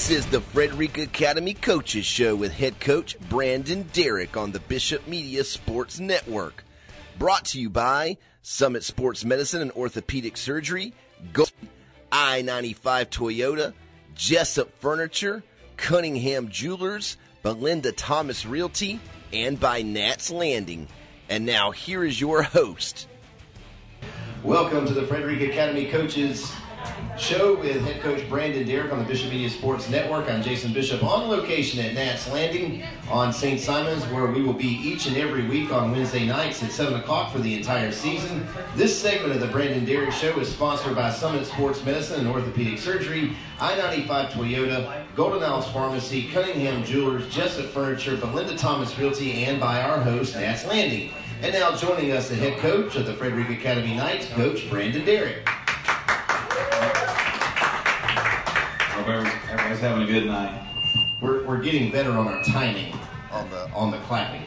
This is the Frederica Academy Coaches Show with head coach Brandon Derrick on the Bishop Media Sports Network. Brought to you by Summit Sports Medicine and Orthopedic Surgery, I-95 Toyota, Jessup Furniture, Cunningham Jewelers, Belinda Thomas Realty, and by Nats Landing. And now here is your host. Welcome to the Frederica Academy Coaches Show with head coach Brandon Derrick on the Bishop Media Sports Network. I'm Jason Bishop on location at Nats Landing on St. Simon's, where we will be each and every week on Wednesday nights at 7 o'clock for the entire season. This segment of the Brandon Derrick Show is sponsored by Summit Sports Medicine and Orthopedic Surgery, I-95 Toyota, Golden Isles Pharmacy, Cunningham Jewelers, Jessup Furniture, Belinda Thomas Realty, and by our host, Nats Landing. And now joining us, the head coach of the Frederica Academy Knights, Coach Brandon Derrick. Everybody's having a good night. We're getting better on our timing on the clapping.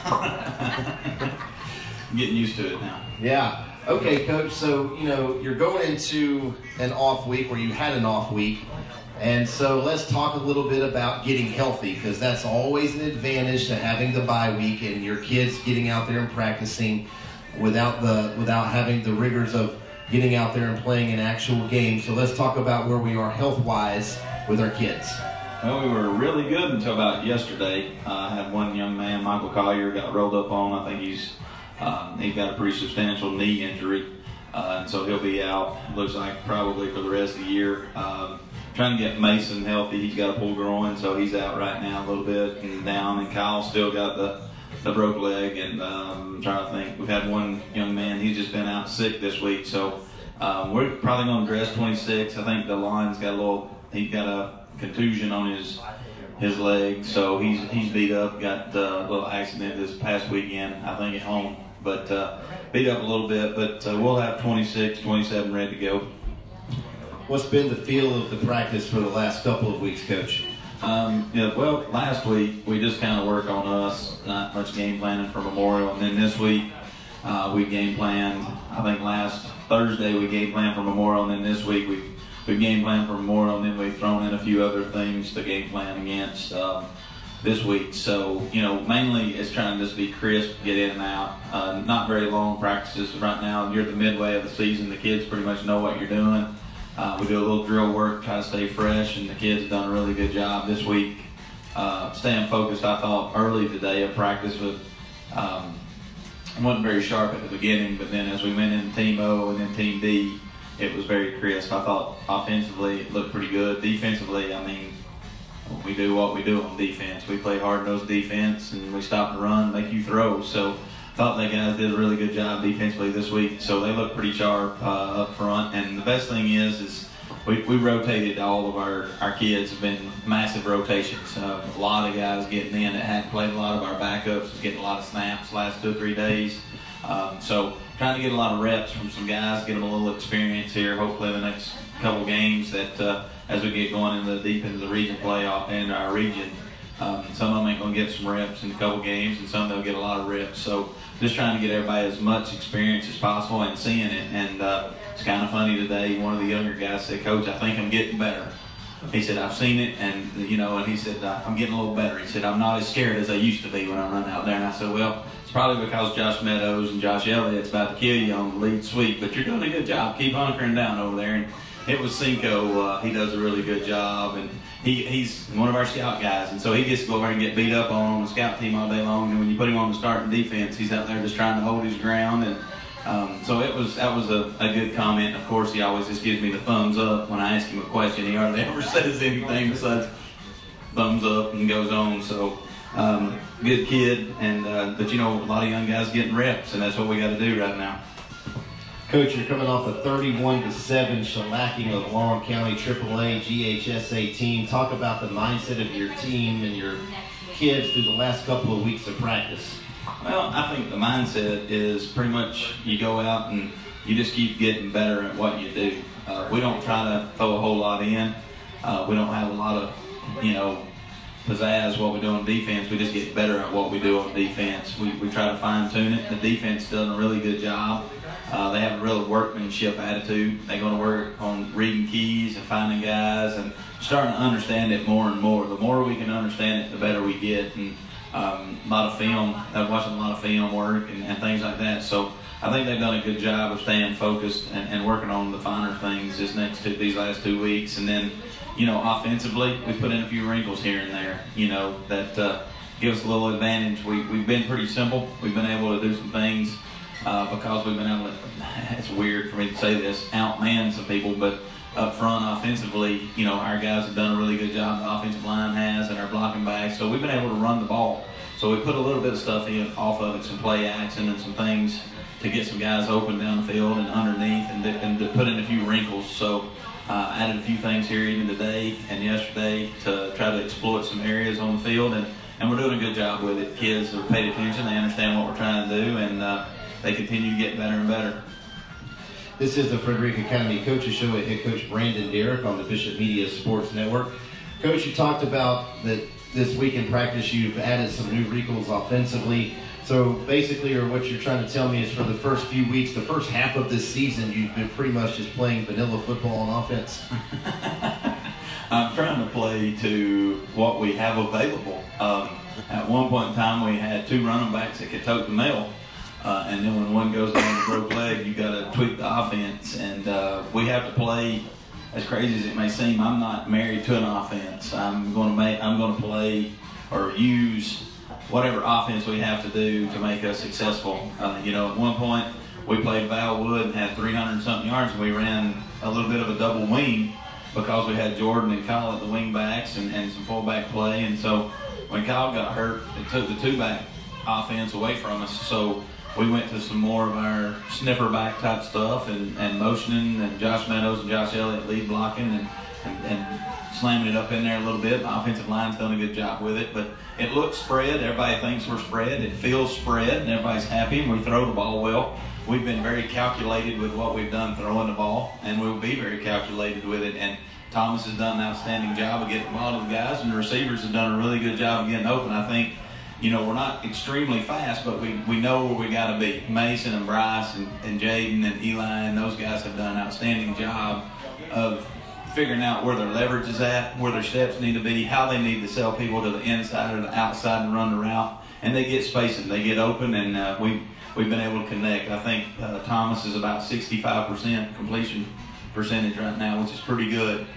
I'm getting used to it now. Yeah. Okay, Coach. So you're going into an off week, or you had an off week, and so let's talk a little bit about getting healthy, because that's always an advantage to having the bye week and your kids getting out there and practicing without having the rigors of getting out there and playing an actual game. So let's talk about where we are health-wise with our kids. Well, we were really good until about yesterday. I had one young man, Michael Collier, got rolled up on. I think he's got a pretty substantial knee injury, and so he'll be out, looks like, probably for the rest of the year. Trying to get Mason healthy. He's got a pulled groin, so he's out right now a little bit and down. And Kyle still got the broke leg, and I'm trying to think. We've had one young man, he's just been out sick this week, so we're probably going to dress 26. I think the line's got he's got a contusion on his leg, so he's beat up, got a little accident this past weekend, I think at home, but beat up a little bit, but we'll have 26, 27 ready to go. What's been the feel of the practice for the last couple of weeks, Coach? Well, last week we just kind of worked on us, not much game planning for Memorial, and then this week we game planned. I think last Thursday we game planned for Memorial, and then this week we game planned for Memorial, and then we've thrown in a few other things to game plan against this week. So mainly it's trying to just be crisp, get in and out. Not very long practices right now. You're at the midway of the season. The kids pretty much know what you're doing. We do a little drill work, try to stay fresh, and the kids have done a really good job this week staying focused. I thought early today of practice wasn't very sharp at the beginning, but then as we went into Team O and then Team D, it was very crisp. I thought offensively it looked pretty good. Defensively, I mean, we do what we do on defense. We play hard-nosed defense, and we stop the run, make you throw. So I thought they guys did a really good job defensively this week, so they look pretty sharp up front. And the best thing is we rotated all of our kids. Have been massive rotations. A lot of guys getting in that hadn't played. A lot of our backups was getting a lot of snaps last 2 or 3 days. So trying to get a lot of reps from some guys, get them a little experience here. Hopefully the next couple games that as we get going deep into the region playoff in our region, some of them ain't going to get some reps in a couple games, and some they'll get a lot of reps. So just trying to get everybody as much experience as possible and seeing it. And it's kind of funny today, one of the younger guys said, "Coach, I think I'm getting better." He said, "I've seen it, and and he said, I'm getting a little better." He said, "I'm not as scared as I used to be when I run out there." And I said, "Well, it's probably because Josh Meadows and Josh Elliott's about to kill you on the lead sweep, but you're doing a good job. Keep hunkering down over there." And it was Cinco. He does a really good job, and he's one of our scout guys, and so he gets to go over and get beat up on the scout team all day long. And when you put him on the starting defense, he's out there just trying to hold his ground. And so that was a good comment. Of course, he always just gives me the thumbs up when I ask him a question. He hardly ever says anything besides thumbs up and goes on. So good kid, and but a lot of young guys getting reps, and that's what we got to do right now. Coach, you're coming off a 31-7 shellacking of Long County AAA GHSA team. Talk about the mindset of your team and your kids through the last couple of weeks of practice. Well, I think the mindset is pretty much you go out and you just keep getting better at what you do. We don't try to throw a whole lot in. We don't have a lot of, pizzazz what we do on defense. We just get better at what we do on defense. We try to fine-tune it. The defense does a really good job. They have a real workmanship attitude. They're going to work on reading keys and finding guys and starting to understand it more and more. The more we can understand it, the better we get. And a lot of film, I've watched a lot of film work and things like that. So I think they've done a good job of staying focused and working on the finer things these last 2 weeks. And then, offensively, we put in a few wrinkles here and there, that give us a little advantage. We've been pretty simple. We've been able to do some things because we've been able to, it's weird for me to say this, outman some people, but up front offensively, our guys have done a really good job. The offensive line has, and our blocking backs. So we've been able to run the ball. So we put a little bit of stuff in off of it, some play action and some things to get some guys open down the field and underneath and to put in a few wrinkles. So added a few things here even today and yesterday to try to exploit some areas on the field. And we're doing a good job with it. Kids have paid attention. They understand what we're trying to do, and they continue to get better and better. This is the Frederica Academy Coaches Show with head coach Brandon Derrick on the Bishop Media Sports Network. Coach, you talked about that this week in practice you've added some new wrinkles offensively. So basically, or what you're trying to tell me is for the first few weeks, the first half of this season, you've been pretty much just playing vanilla football on offense? I'm trying to play to what we have available. At one point in time, we had 2 running backs that could tote the mail. And then when one goes down with a broke leg, you got to tweak the offense. And we have to play, as crazy as it may seem, I'm not married to an offense. I'm going to play or use whatever offense we have to do to make us successful. At one point, we played Val Wood and had 300-something yards, and we ran a little bit of a double wing because we had Jordan and Kyle at the wing backs and some fullback play. And so when Kyle got hurt, it took the 2-back offense away from us. So we went to some more of our sniffer back type stuff and motioning, and Josh Meadows and Josh Elliott lead blocking and slamming it up in there a little bit. The offensive line's done a good job with it, but it looks spread. Everybody thinks we're spread. It feels spread, and everybody's happy, and we throw the ball well. We've been very calculated with what we've done throwing the ball, and we'll be very calculated with it. And Thomas has done an outstanding job of getting the ball to the guys, and the receivers have done a really good job of getting open. I think, we're not extremely fast, but we know where we got to be. Mason and Bryce and Jaden and Eli and those guys have done an outstanding job of figuring out where their leverage is at, where their steps need to be, how they need to sell people to the inside or the outside and run the route. And they get spacing. They get open, and we've been able to connect. I think Thomas is about 65% completion percentage right now, which is pretty good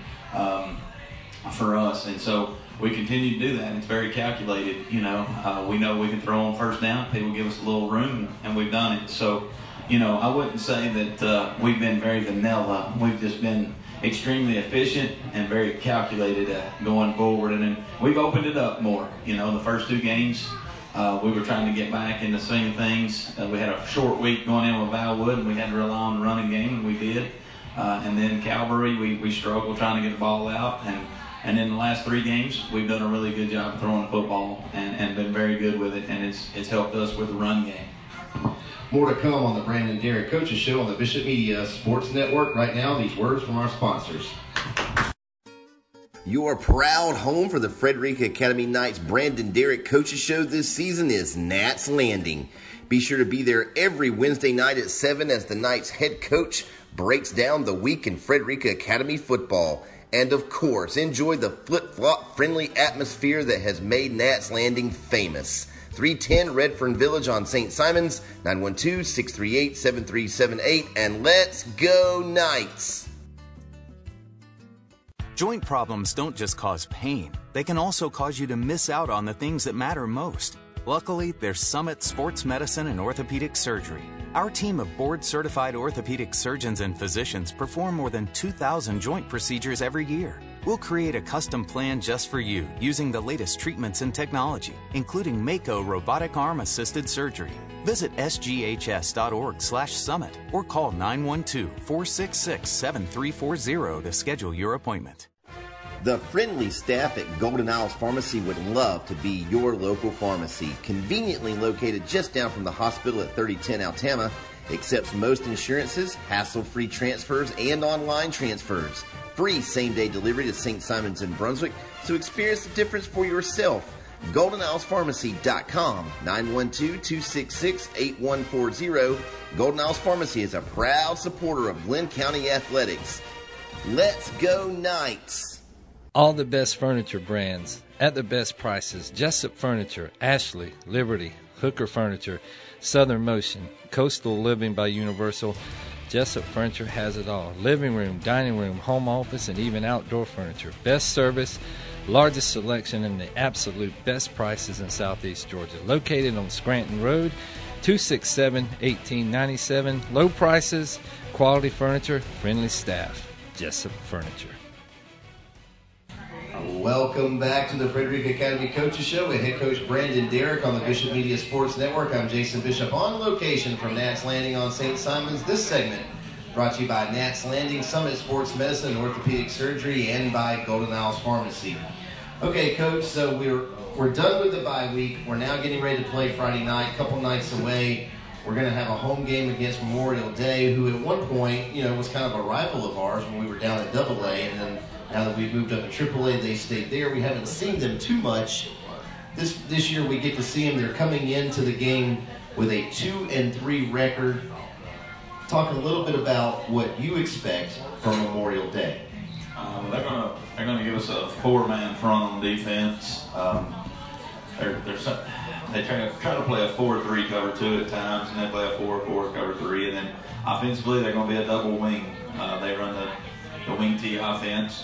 for us. And so we continue to do that. It's very calculated. We know we can throw on first down. People give us a little room, and we've done it. So, I wouldn't say that we've been very vanilla. We've just been extremely efficient and very calculated at going forward. And then we've opened it up more. The first 2 games, we were trying to get back into swing of things. We had a short week going in with Val Wood, and we had to rely on the running game, and we did. And then Calvary, we struggled trying to get the ball out. And in the last 3 games, we've done a really good job of throwing the football and been very good with it, and it's helped us with the run game. More to come on the Brandon Derrick Coaches Show on the Bishop Media Sports Network. Right now, these words from our sponsors. Your proud home for the Frederica Academy Knights Brandon Derrick Coaches Show this season is Nats Landing. Be sure to be there every Wednesday night at 7 as the Knights head coach breaks down the week in Frederica Academy football. And of course, enjoy the flip-flop friendly atmosphere that has made Nats Landing famous. 310 Redfern Village on St. Simons, 912-638-7378, and let's go Knights! Joint problems don't just cause pain. They can also cause you to miss out on the things that matter most. Luckily, there's Summit Sports Medicine and Orthopedic Surgery. Our team of board-certified orthopedic surgeons and physicians perform more than 2,000 joint procedures every year. We'll create a custom plan just for you using the latest treatments and technology, including Mako robotic arm-assisted surgery. Visit sghs.org/summit or call 912-466-7340 to schedule your appointment. The friendly staff at Golden Isles Pharmacy would love to be your local pharmacy. Conveniently located just down from the hospital at 3010 Altama, accepts most insurances, hassle-free transfers, and online transfers. Free same-day delivery to St. Simons in Brunswick, so experience the difference for yourself. GoldenIslesPharmacy.com, 912-266-8140. Golden Isles Pharmacy is a proud supporter of Glenn County Athletics. Let's go Knights! All the best furniture brands at the best prices. Jessup Furniture, Ashley, Liberty, Hooker Furniture, Southern Motion, Coastal Living by Universal. Jessup Furniture has it all. Living room, dining room, home office, and even outdoor furniture. Best service, largest selection, and the absolute best prices in Southeast Georgia. Located on Scranton Road, 267-1897. Low prices, quality furniture, friendly staff. Jessup Furniture. Welcome back to the Frederica Academy Coaches Show with head coach Brandon Derrick on the Bishop Media Sports Network. I'm Jason Bishop on location from Nats Landing on St. Simons. This segment brought to you by Nats Landing, Summit Sports Medicine, Orthopedic Surgery, and by Golden Isles Pharmacy. Okay, Coach, so we're done with the bye week. We're now getting ready to play Friday night, a couple nights away. We're going to have a home game against Memorial Day, who at one point, was kind of a rival of ours when we were down at AA, and then now that we've moved up to AAA, they stayed there. We haven't seen them too much. This year we get to see them. They're coming into the game with a 2-3 record. Talk a little bit about what you expect from Memorial Day. They're gonna give us a 4-man front on defense. They try to play a 4-3 cover 2 at times, and they play a 4-4 cover 3, and then offensively they're going to be a double wing. They run the wing T offense.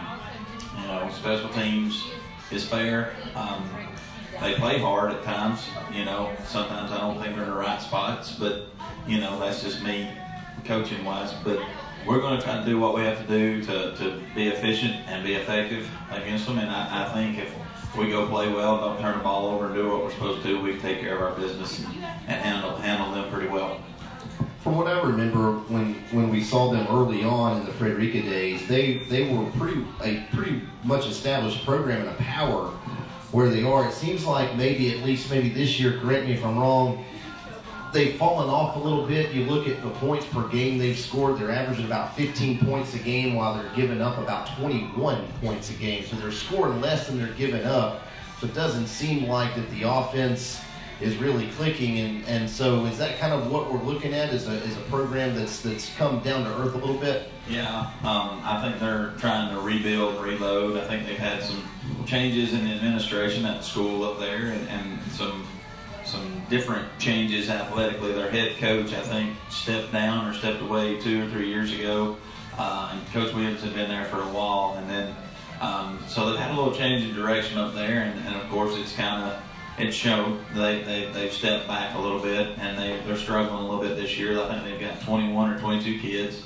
Special teams is fair. They play hard at times. Sometimes I don't think they're in the right spots, but that's just me coaching wise. But we're going to try to do what we have to do to be efficient and be effective against them. And I think if we go play well, don't turn the ball over and do what we're supposed to do, we can take care of our business and handle them pretty well. From what I remember, when we saw them early on in the Frederica days, they were a pretty much established program and a power where they are. It seems like maybe this year, correct me if I'm wrong, they've fallen off a little bit. You look at the points per game they've scored, they're averaging about 15 points a game while they're giving up about 21 points a game. So they're scoring less than they're giving up. So it doesn't seem like that the offense is really clicking, and so is that kind of what we're looking at as a program that's come down to earth a little bit? Yeah, I think they're trying to rebuild and reload. I think they've had some changes in the administration at the school up there, and some different changes athletically. Their head coach, I think, stepped down or stepped away 2 or 3 years ago, and Coach Williams had been there for a while, and then so they've had a little change in direction up there, and of course it showed. They've stepped back a little bit, and they're struggling a little bit this year. I think they've got 21 or 22 kids,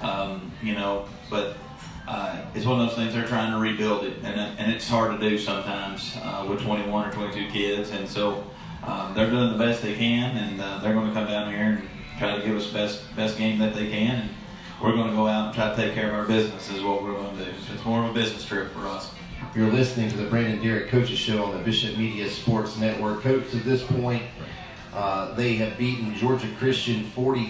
but it's one of those things. They're trying to rebuild it, and it's hard to do sometimes with 21 or 22 kids, and so they're doing the best they can, and they're going to come down here and try to give us best game that they can, and we're going to go out and try to take care of our business is what we're going to do. So it's more of a business trip for us. You're listening to the Brandon Derrick Coaches Show on the Bishop Media Sports Network. Coach, to this point, they have beaten Georgia Christian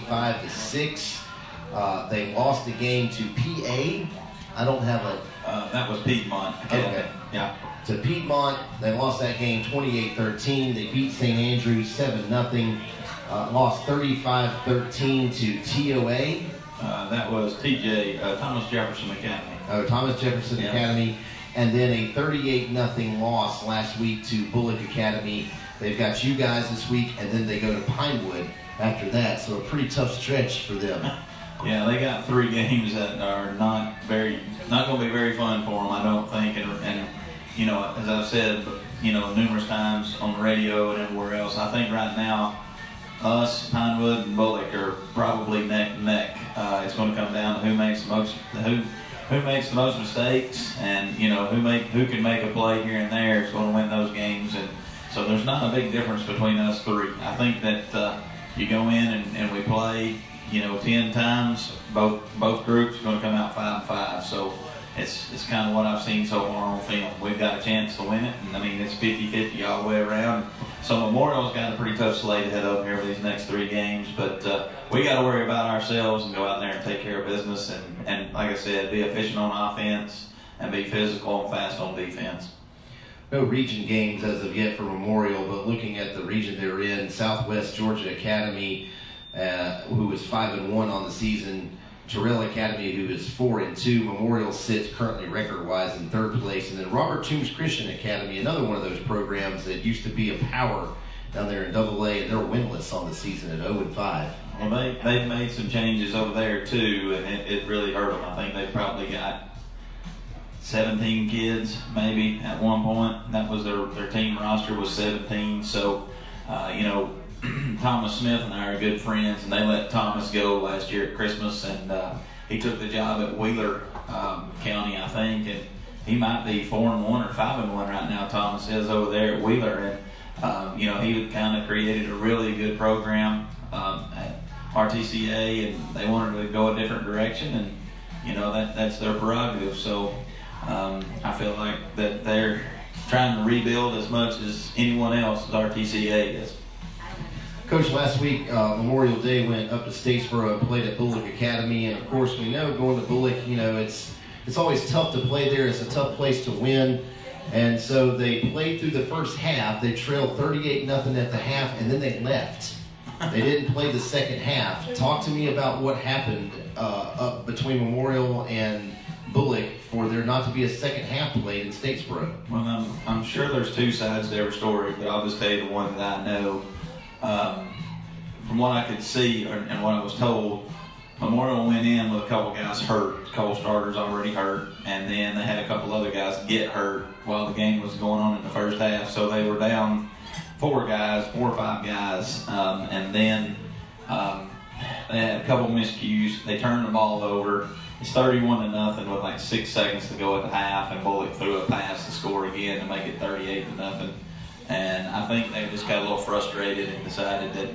45-6. They lost the game to PA. I don't have a... that was Piedmont. Okay. Yeah. To Piedmont, they lost that game 28-13. They beat St. Andrews 7-0. Lost 35-13 to TOA. That was TJ, Thomas Jefferson Academy. Thomas Jefferson Academy. And then a 38-0 loss last week to Bullock Academy. They've got you guys this week, and then they go to Pinewood after that. So a pretty tough stretch for them. Yeah, they got 3 games that are not going to be very fun for them, I don't think. And as I've said, numerous times on the radio and everywhere else, I think right now us, Pinewood, and Bullock are probably neck and neck. It's going to come down to who makes the most mistakes, and who can make a play here and there is going to win those games. And so there's not a big difference between us 3. I think that you go in and we play 10 times, both groups are going to come out 5-5. So it's kind of what I've seen so far on film. We've got a chance to win it, and I mean, it's 50-50 all the way around. So Memorial's got a pretty tough slate ahead of them here for these next 3 games, but we got to worry about ourselves and go out there and take care of business, and like I said, be efficient on offense and be physical and fast on defense. No region games as of yet for Memorial, but looking at the region they're in, Southwest Georgia Academy, who is 5-1 on the season, Terrell Academy, who is 4-2. Memorial sits currently record-wise in 3rd place, and then Robert Toombs Christian Academy, another one of those programs that used to be a power down there in AA, and they're winless on the season at 0-5. Well, they've made some changes over there too, and it really hurt them. I think they probably got 17 kids maybe at one point. That was their team roster was 17. So, Thomas Smith and I are good friends, and they let Thomas go last year at Christmas, and he took the job at Wheeler County, I think, and he might be 4-1 or 5-1 right now. Thomas is over there at Wheeler, and he kind of created a really good program at RTCA, and they wanted to go a different direction, and that's their prerogative. So I feel like that they're trying to rebuild as much as anyone else as RTCA is. Coach, last week, Memorial Day went up to Statesboro and played at Bullock Academy, and of course we know going to Bullock, it's always tough to play there. It's a tough place to win, and so they played through the first half. They trailed 38-0 at the half, and then they left. They didn't play the second half. Talk to me about what happened up between Memorial and Bullock for there not to be a second half played in Statesboro. Well, I'm sure there's 2 sides to every story, but I'll just tell you the one that I know. From what I could see and what I was told, Memorial went in with a couple guys hurt, a couple starters already hurt, and then they had a couple other guys get hurt while the game was going on in the first half. So they were down 4 or 5 guys, and then they had a couple miscues. They turned the ball over. It's 31-0 with like 6 seconds to go at the half, and Bullock threw a pass to score again to make it 38-0. And I think they just got a little frustrated and decided that,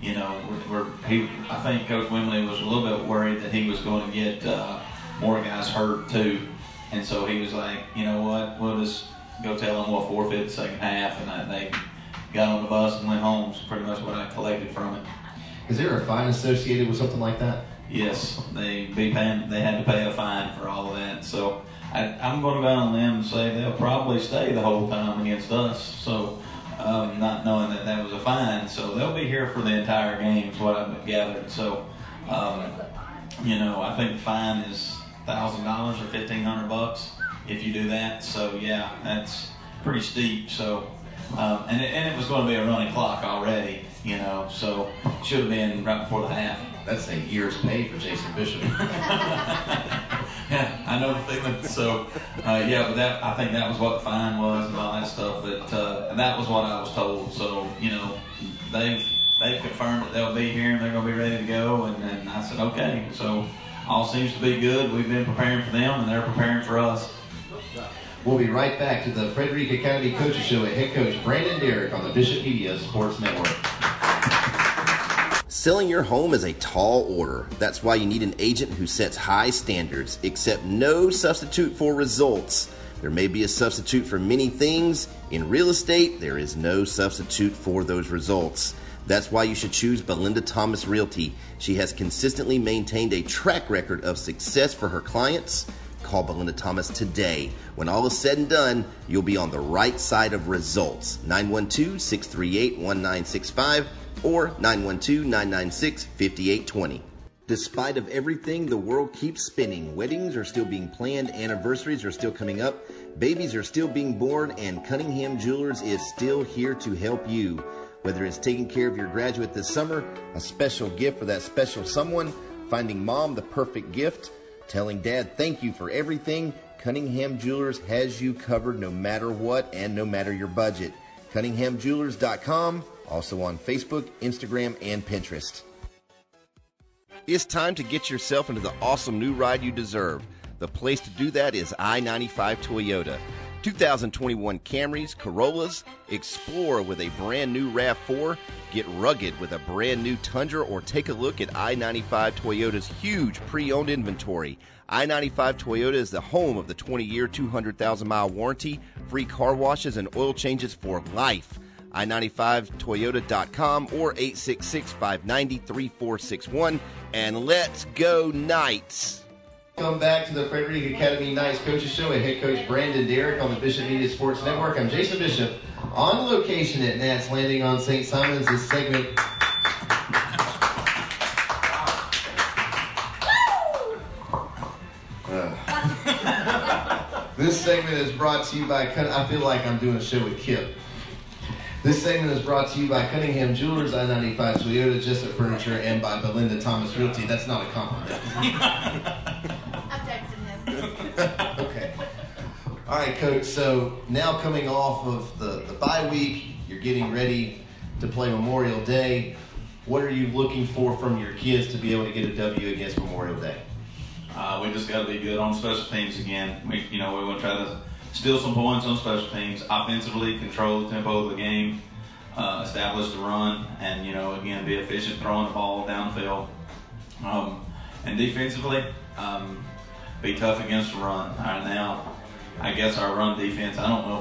I think Coach Wimley was a little bit worried that he was going to get more guys hurt too. And so he was like, you know what, we'll just go tell them we'll forfeit the second half. And they got on the bus and went home. It's pretty much what I collected from it. Is there a fine associated with something like that? Yes, they had to pay a fine for all of that. So I'm going to go on them and say they'll probably stay the whole time against us. So not knowing that was a fine. So they'll be here for the entire game is what I've gathered. So, I think the fine is $1,000 or $1,500 if you do that. So, yeah, that's pretty steep. So, and it was going to be a running clock already, so should have been right before the half. That's a year's pay for Jason Bishop. Yeah, I know the feeling. So, but I think that was what the fine was and all that stuff. But and that was what I was told. So, they've confirmed that they'll be here and they're going to be ready to go. And I said, okay. So, all seems to be good. We've been preparing for them, and they're preparing for us. We'll be right back to the Frederick Academy Coaches Show with head coach Brandon Derrick on the Bishop Media Sports Network. Selling your home is a tall order. That's why you need an agent who sets high standards, except no substitute for results. There may be a substitute for many things. In real estate, there is no substitute for those results. That's why you should choose Belinda Thomas Realty. She has consistently maintained a track record of success for her clients. Call Belinda Thomas today. When all is said and done, you'll be on the right side of results. 912-638-1965 or 912-996-5820. Despite of everything, the world keeps spinning. Weddings are still being planned, anniversaries are still coming up, babies are still being born, and Cunningham Jewelers is still here to help you. Whether it's taking care of your graduate this summer, a special gift for that special someone, finding mom the perfect gift, telling dad thank you for everything, Cunningham Jewelers has you covered no matter what and no matter your budget. CunninghamJewelers.com, also on Facebook, Instagram, and Pinterest. It's time to get yourself into the awesome new ride you deserve. The place to do that is I-95 Toyota. 2021 Camrys, Corollas, explore with a brand new RAV4, get rugged with a brand new Tundra, or take a look at I-95 Toyota's huge pre-owned inventory. I-95 Toyota is the home of the 20-year, 200,000-mile warranty, free car washes, and oil changes for life. I-95Toyota.com or 866-590-3461. And let's go Knights! Welcome back to the Frederick Academy Knights Coaches Show with head coach Brandon Derrick on the Bishop Media Sports Network. I'm Jason Bishop on location at Nats Landing on St. Simons. This segment this segment is brought to you by I feel like I'm doing a show with Kip. This segment is brought to you by Cunningham Jewelers, I-95 Toyota, Jessup Furniture, and by Belinda Thomas Realty. That's not a compliment. I'm texting him. Okay. All right, Coach. So now coming off of the bye week, you're getting ready to play Memorial Day. What are you looking for from your kids to be able to get a W against Memorial Day? We just got to be good on special teams again. We want to try to steal some points on special teams. Offensively, control the tempo of the game, establish the run, and again be efficient throwing the ball downfield. And defensively, be tough against the run. Now, I guess our run defense. I don't know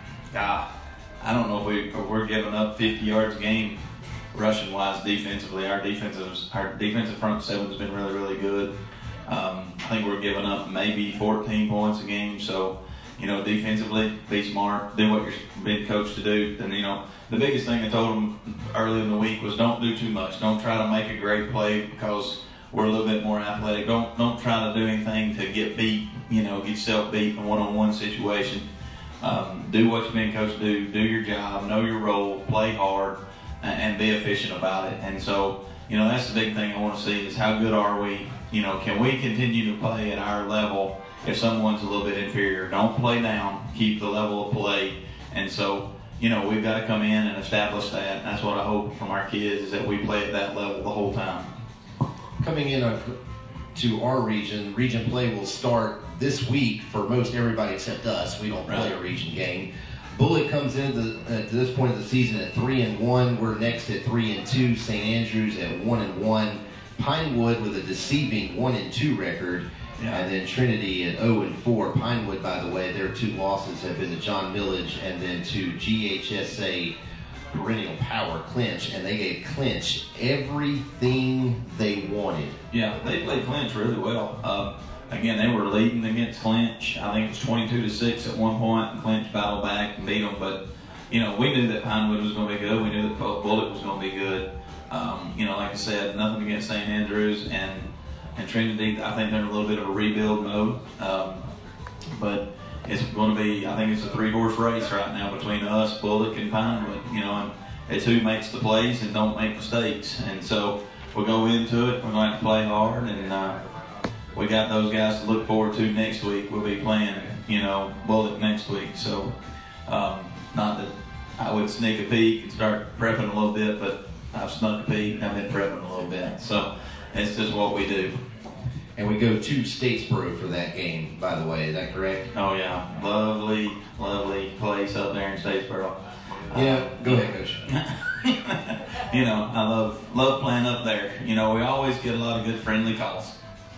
if we're giving up 50 yards a game rushing wise defensively. Our defensive front seven has been really, really good. I think we're giving up maybe 14 points a game. So, defensively, be smart, do what you're being coached to do. And, the biggest thing I told them early in the week was don't do too much. Don't try to make a great play because we're a little bit more athletic. Don't try to do anything to get beat, get yourself beat in a one-on-one situation. Do what you're being coached to do your job, know your role, play hard, and be efficient about it. And so, that's the big thing I want to see is how good are we? Can we continue to play at our level if someone's a little bit inferior? Don't play down. Keep the level of play. And so, we've got to come in and establish that. That's what I hope from our kids is that we play at that level the whole time. Coming in to our region play will start this week for most everybody except us. We don't play a region game. Bullitt comes in at this point of the season at 3-1. We're next at 3-2. St. Andrews at 1-1. Pinewood with a deceiving 1-2 record. Yeah. And then Trinity at 0-4. Pinewood, by the way, their two losses have been to John Millage and then to GHSA Perennial Power Clinch, and they gave Clinch everything they wanted. Yeah, they played Clinch really well. Again, they were leading against Clinch. I think it was 22-6 at one point, and Clinch battled back and beat them. But, we knew that Pinewood was going to be good. We knew that Bullitt was going to be good. Like I said, nothing against St. Andrews and Trinity. I think they're in a little bit of a rebuild mode. But it's going to be, I think it's a three-horse race right now between us, Bullock, and Pinewood. And it's who makes the plays and don't make mistakes. And so we'll go into it. We're going to have to play hard, and we got those guys to look forward to next week. We'll be playing, Bullock next week. So not that I would sneak a peek and start prepping a little bit, but I've snuck a peek and I've been prepping a little bit. So it's just what we do. And we go to Statesboro for that game, by the way. Is that correct? Oh, yeah. Lovely, lovely place up there in Statesboro. Yeah, go ahead, Coach. I love playing up there. We always get a lot of good friendly calls.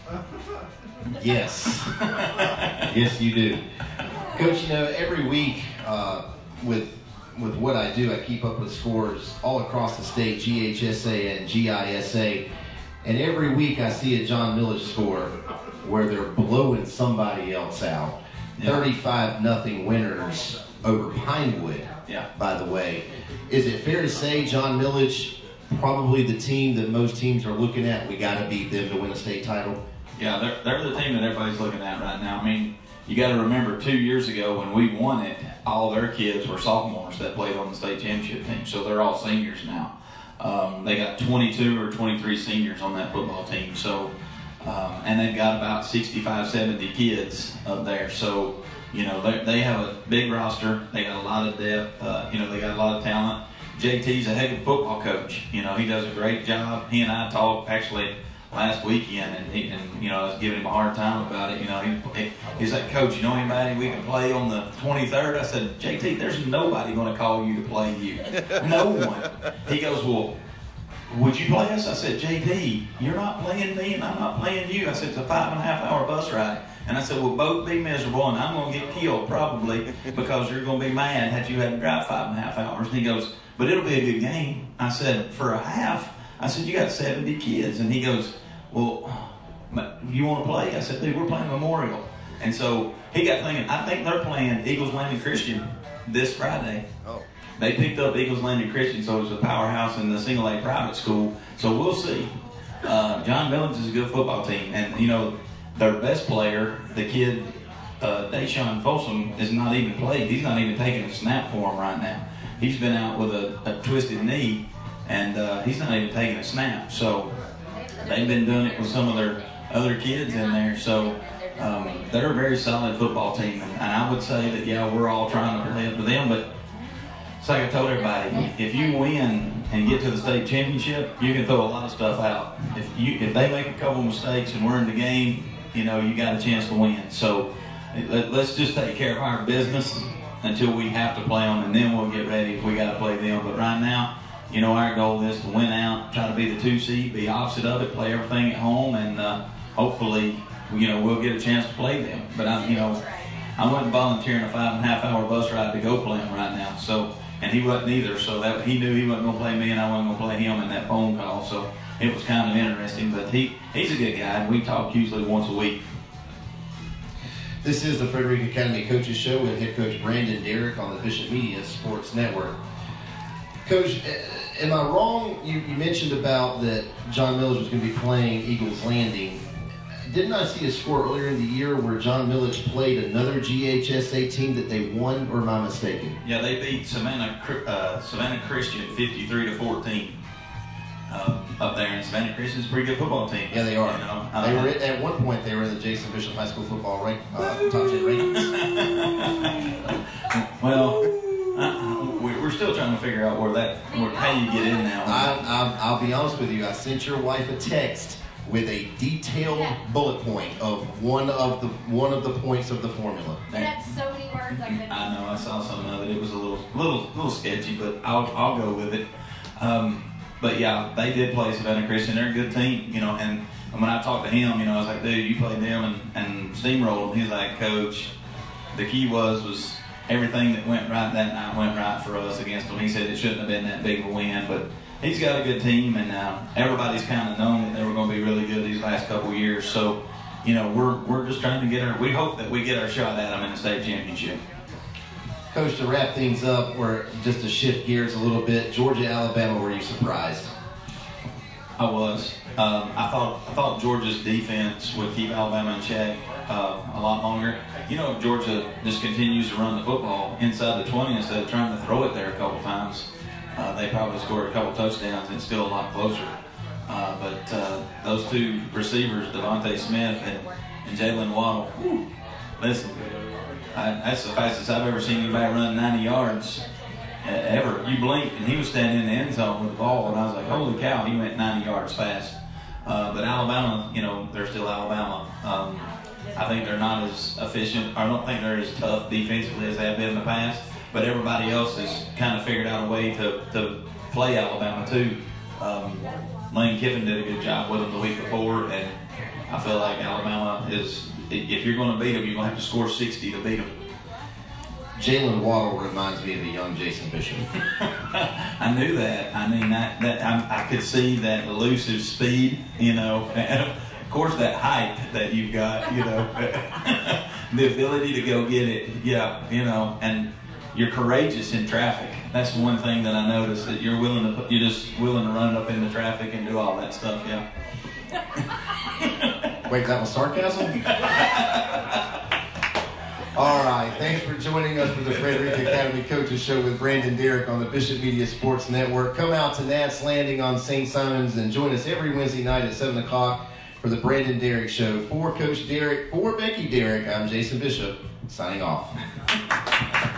Yes. Yes, you do. Coach, every week with what I do, I keep up with scores all across the state, GHSA and GISA. And every week I see a John Millage score where they're blowing somebody else out. 35-0 winners over Pinewood, by the way. Is it fair to say John Millage, probably the team that most teams are looking at, we got to beat them to win a state title? Yeah, they're the team that everybody's looking at right now. I mean, you got to remember 2 years ago when we won it, all their kids were sophomores that played on the state championship team, so they're all seniors now. They got 22 or 23 seniors on that football team. So, and they've got about 65, 70 kids up there. So, they have a big roster. They got a lot of depth. They got a lot of talent. JT's a heck of a football coach. He does a great job. He and I talk actually last weekend, and I was giving him a hard time about it. He's like, Coach, you know anybody we can play on the 23rd? I said, JT, there's nobody going to call you to play you. No one. He goes, well, would you play us? I said, JT, you're not playing me and I'm not playing you. I said, it's a 5.5-hour bus ride. And I said, we'll both be miserable and I'm going to get killed probably because you're going to be mad that you had to drive 5.5 hours. And he goes, but it'll be a good game. I said, for a half? I said, you got 70 kids. And he goes, well, you want to play? I said, dude, we're playing Memorial. And so he got thinking, I think they're playing Eagles Landing Christian this Friday. Oh. They picked up Eagles Landing Christian, so it was a powerhouse in the single A private school. So we'll see. John Millens is a good football team. And, their best player, the kid, Deshaun Folsom, is not even played. He's not even taking a snap for him right now. He's been out with a twisted knee, and he's not even taking a snap. So they've been doing it with some of their other kids in there. So they're a very solid football team. And I would say that, yeah, we're all trying to play up to them. But it's like I told everybody, if you win and get to the state championship, you can throw a lot of stuff out. If they make a couple mistakes and we're in the game, you got a chance to win. So let's just take care of our business until we have to play them, and then we'll get ready if we got to play them. But right now, our goal is to win out, try to be the 2 seed, be opposite of it, play everything at home, and hopefully, we'll get a chance to play them. But I wasn't volunteering a 5.5-hour bus ride to go play them right now. So, and he wasn't either. So that he knew he wasn't going to play me, and I wasn't going to play him in that phone call. So it was kind of interesting. But he's a good guy. We talk usually once a week. This is the Frederick Academy Coaches Show with head coach Brandon Derrick on the Bishop Media Sports Network. Coach, am I wrong? You mentioned about that John Millage was going to be playing Eagles Landing. Didn't I see a score earlier in the year where John Millage played another GHSA team that they won, or am I mistaken? Yeah, they beat Savannah Christian 53-14 up there, and Savannah Christian's a pretty good football team. Yeah, they are. They were at one point. They were in the Jason Bishop High School football top 10 rankings. Well, we're still trying to figure out how you get in now. I'll be honest with you. I sent your wife a text with a detailed bullet point of one of the points of the formula. That's so many words I couldn't. I know. I saw some of it. It was a little sketchy, but I'll go with it. But yeah, they did play Savannah Christian. They're a good team, And when I talked to him, I was like, dude, you played them and steamrolled them. He's like, Coach, the key was everything that went right that night went right for us against them. He said it shouldn't have been that big of a win, but he's got a good team, and everybody's kind of known that they were going to be really good these last couple of years. So, we're just trying to we hope that we get our shot at them in the state championship. Coach, to wrap things up, or just to shift gears a little bit, Georgia, Alabama, were you surprised? I was. I thought Georgia's defense would keep Alabama in check a lot longer. If Georgia just continues to run the football inside the 20 instead of trying to throw it there a couple times, they probably scored a couple touchdowns and still a lot closer. But those two receivers, Devontae Smith and Jalen Waddle, listen, that's the fastest I've ever seen anybody run 90 yards ever. You blink, and he was standing in the end zone with the ball, and I was like, holy cow, he went 90 yards fast. But Alabama, they're still Alabama. I think they're not as efficient. I don't think they're as tough defensively as they have been in the past. But everybody else has kind of figured out a way to play Alabama too. Lane Kiffin did a good job with them the week before, and I feel like Alabama is, if you're going to beat them, you're going to have to score 60 to beat them. Jalen Waddle reminds me of a young Jason Bishop. I knew that. I mean, I could see that elusive speed, and of course that height that you've got, the ability to go get it, and you're courageous in traffic. That's one thing that I noticed, that you're just willing to run up into traffic and do all that stuff, yeah. Wait, that was sarcasm? All right, thanks for joining us for the Frederick Academy Coaches Show with Brandon Derrick on the Bishop Media Sports Network. Come out to Nats Landing on St. Simons and join us every Wednesday night at 7 o'clock for the Brandon Derrick Show. For Coach Derrick, for Becky Derrick, I'm Jason Bishop, signing off.